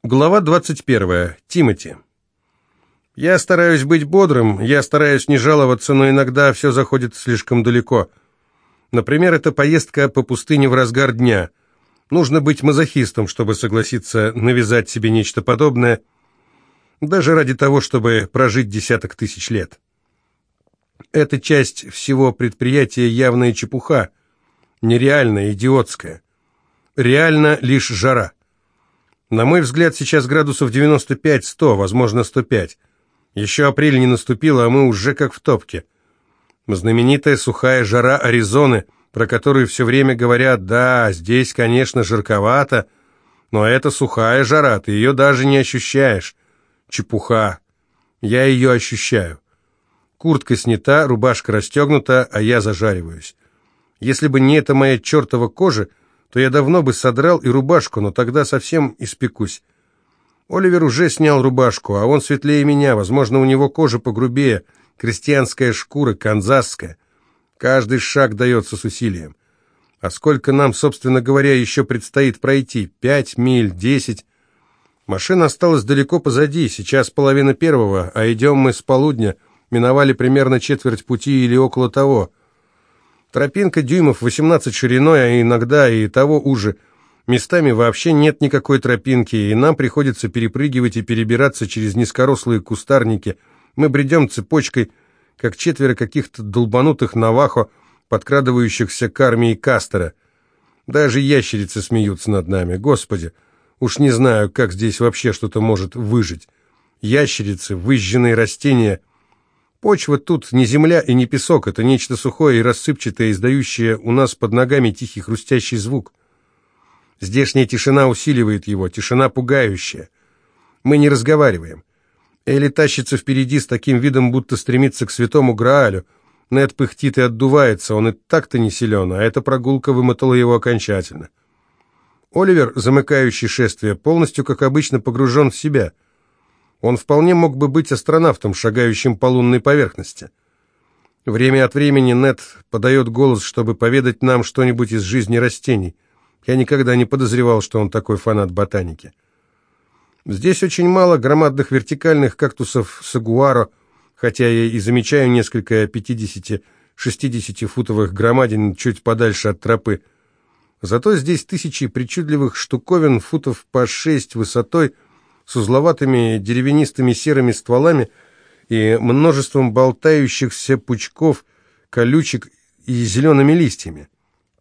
Глава 21. Тимоти. Я стараюсь быть бодрым, я стараюсь не жаловаться, но иногда все заходит слишком далеко. Например, это поездка по пустыне в разгар дня. Нужно быть мазохистом, чтобы согласиться навязать себе нечто подобное, даже ради того, чтобы прожить десяток тысяч лет. Эта часть всего предприятия явная чепуха, нереальная, идиотская. Реально лишь жара. На мой взгляд, сейчас градусов 95-100, возможно, 105. Еще апрель не наступил, а мы уже как в топке. Знаменитая сухая жара Аризоны, про которую все время говорят: да, здесь, конечно, жарковато, но это сухая жара, ты ее даже не ощущаешь. Чепуха. Я ее ощущаю. Куртка снята, рубашка расстегнута, а я зажариваюсь. Если бы не эта моя чертова кожа, то я давно бы содрал и рубашку, но тогда совсем испекусь. Оливер уже снял рубашку, а он светлее меня, возможно, у него кожа погрубее, крестьянская шкура, канзасская. Каждый шаг дается с усилием. А сколько нам, собственно говоря, еще предстоит пройти? 5 миль, 10? Машина осталась далеко позади, сейчас 1:30, а идем мы с полудня, миновали примерно четверть пути или около того. Тропинка дюймов 18 шириной, а иногда и того уже. Местами вообще нет никакой тропинки, и нам приходится перепрыгивать и перебираться через низкорослые кустарники. Мы бредем цепочкой, как четверо каких-то долбанутых навахо, подкрадывающихся к армии Кастера. Даже ящерицы смеются над нами. Господи, уж не знаю, как здесь вообще что-то может выжить. Ящерицы, выжженные растения. Почва тут не земля и не песок, это нечто сухое и рассыпчатое, издающее у нас под ногами тихий хрустящий звук. Здешняя тишина усиливает его, тишина пугающая. Мы не разговариваем. Элли тащится впереди с таким видом, будто стремится к святому Граалю. Нед пыхтит и отдувается, он и так-то не силен, а эта прогулка вымотала его окончательно. Оливер, замыкающий шествие, полностью, как обычно, погружен в себя. Он вполне мог бы быть астронавтом, шагающим по лунной поверхности. Время от времени Нед подает голос, чтобы поведать нам что-нибудь из жизни растений. Я никогда не подозревал, что он такой фанат ботаники. Здесь очень мало громадных вертикальных кактусов сагуаро, хотя я и замечаю несколько 50-60-футовых громадин чуть подальше от тропы. Зато здесь тысячи причудливых штуковин футов по 6 высотой, с узловатыми деревянистыми серыми стволами и множеством болтающихся пучков, колючек и зелеными листьями.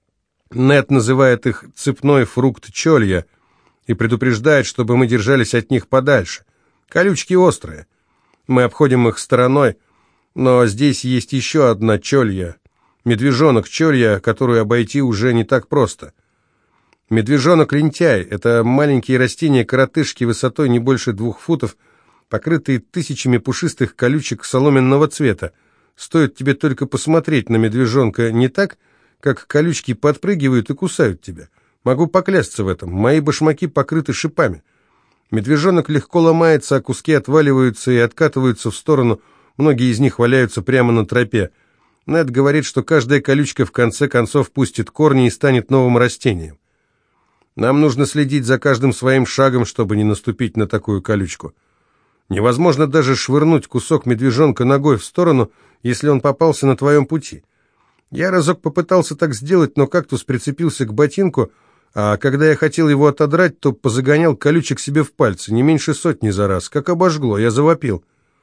Нед называет их «цепной фрукт чолья» и предупреждает, чтобы мы держались от них подальше. Колючки острые. Мы обходим их стороной, но здесь есть еще одна чолья, медвежонок чолья, которую обойти уже не так просто. Медвежонок-лентяй – это маленькие растения-коротышки высотой не больше 2 футов, покрытые тысячами пушистых колючек соломенного цвета. Стоит тебе только посмотреть на медвежонка не так, как колючки подпрыгивают и кусают тебя. Могу поклясться в этом, мои башмаки покрыты шипами. Медвежонок легко ломается, а куски отваливаются и откатываются в сторону, многие из них валяются прямо на тропе. Нед говорит, что каждая колючка в конце концов пустит корни и станет новым растением. Нам нужно следить за каждым своим шагом, чтобы не наступить на такую колючку. Невозможно даже швырнуть кусок медвежонка ногой в сторону, если он попался на твоем пути. Я разок попытался так сделать, но кактус прицепился к ботинку, а когда я хотел его отодрать, то позагонял колючек себе в пальцы, не меньше 100 за раз. Как обожгло, я завопил.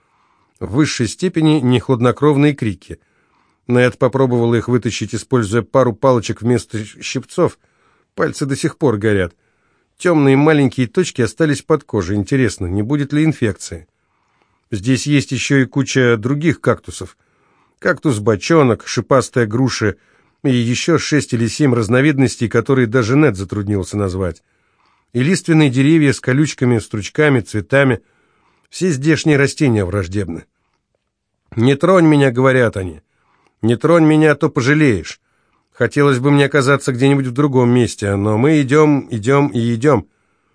В высшей степени нехладнокровные крики. Нед попробовал их вытащить, используя пару палочек вместо щипцов. Пальцы до сих пор горят. Темные маленькие точки остались под кожей. Интересно, не будет ли инфекции? Здесь есть еще и куча других кактусов. Кактус-бочонок, шипастая груша и еще 6 или 7 разновидностей, которые даже Нед затруднился назвать. И лиственные деревья с колючками, стручками, цветами. Все здешние растения враждебны. «Не тронь меня», — говорят они. «Не тронь меня, а то пожалеешь». Хотелось бы мне оказаться где-нибудь в другом месте, но мы идем и идем.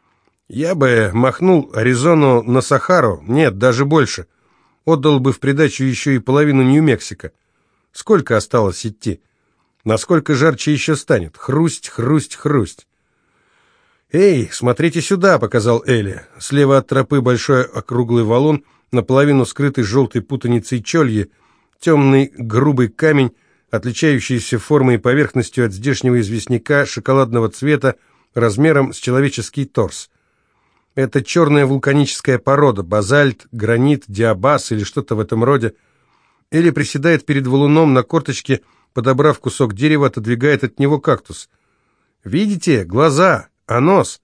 Я бы махнул Аризону на Сахару, нет, даже больше. Отдал бы в придачу еще и половину Нью-Мексико. Сколько осталось идти? Насколько жарче еще станет? Хрусть, хрусть, хрусть. «Эй, смотрите сюда!» — показал Элли. Слева от тропы большой округлый валун, наполовину скрытый желтой путаницей чольи, темный грубый камень, отличающийся формой и поверхностью от здешнего известняка шоколадного цвета, размером с человеческий торс. Это черная вулканическая порода, базальт, гранит, диабаз или что-то в этом роде. Элли приседает перед валуном на корточке, подобрав кусок дерева, отодвигает от него кактус. «Видите? Глаза! А нос?»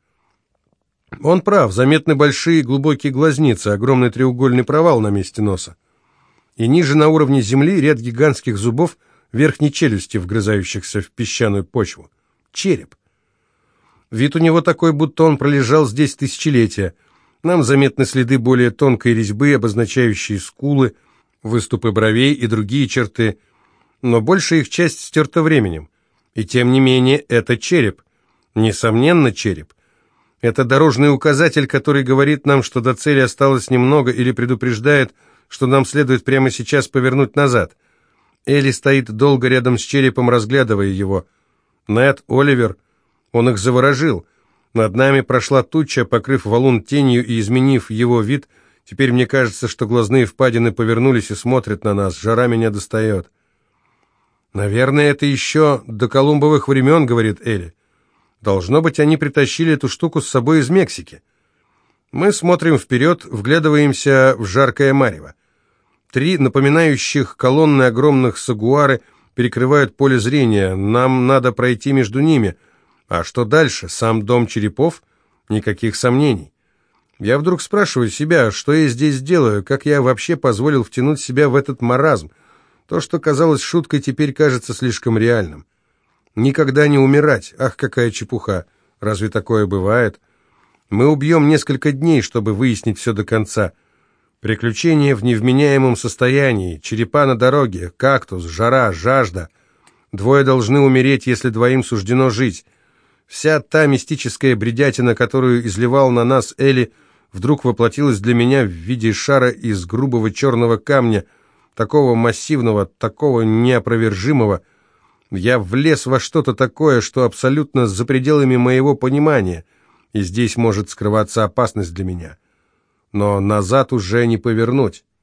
Он прав, заметны большие глубокие глазницы, огромный треугольный провал на месте носа. И ниже на уровне земли ряд гигантских зубов верхней челюсти, вгрызающихся в песчаную почву. Череп. Вид у него такой, будто он пролежал здесь тысячелетия. Нам заметны следы более тонкой резьбы, обозначающие скулы, выступы бровей и другие черты, но большая их часть стерта временем. И тем не менее, это череп. Несомненно, череп. Это дорожный указатель, который говорит нам, что до цели осталось немного, или предупреждает, что нам следует прямо сейчас повернуть назад. Элли стоит долго рядом с черепом, разглядывая его. Нед, Оливер, он их заворожил. Над нами прошла туча, покрыв валун тенью и изменив его вид. Теперь мне кажется, что глазные впадины повернулись и смотрят на нас. Жара меня достает. «Наверное, это еще до колумбовых времен», — говорит Элли. «Должно быть, они притащили эту штуку с собой из Мексики». Мы смотрим вперед, вглядываемся в жаркое марево. 3 напоминающих колонны огромных сагуары перекрывают поле зрения. Нам надо пройти между ними. А что дальше? Сам дом черепов? Никаких сомнений. Я вдруг спрашиваю себя, что я здесь делаю, как я вообще позволил втянуть себя в этот маразм. То, что казалось шуткой, теперь кажется слишком реальным. Никогда не умирать. Ах, какая чепуха. Разве такое бывает? Мы убьем несколько дней, чтобы выяснить все до конца. Приключения в невменяемом состоянии, черепа на дороге, кактус, жара, жажда. 2 должны умереть, если 2 суждено жить. Вся та мистическая бредятина, которую изливал на нас Элли, вдруг воплотилась для меня в виде шара из грубого черного камня, такого массивного, такого неопровержимого. Я влез во что-то такое, что абсолютно за пределами моего понимания, и здесь может скрываться опасность для меня. Но назад уже не повернуть.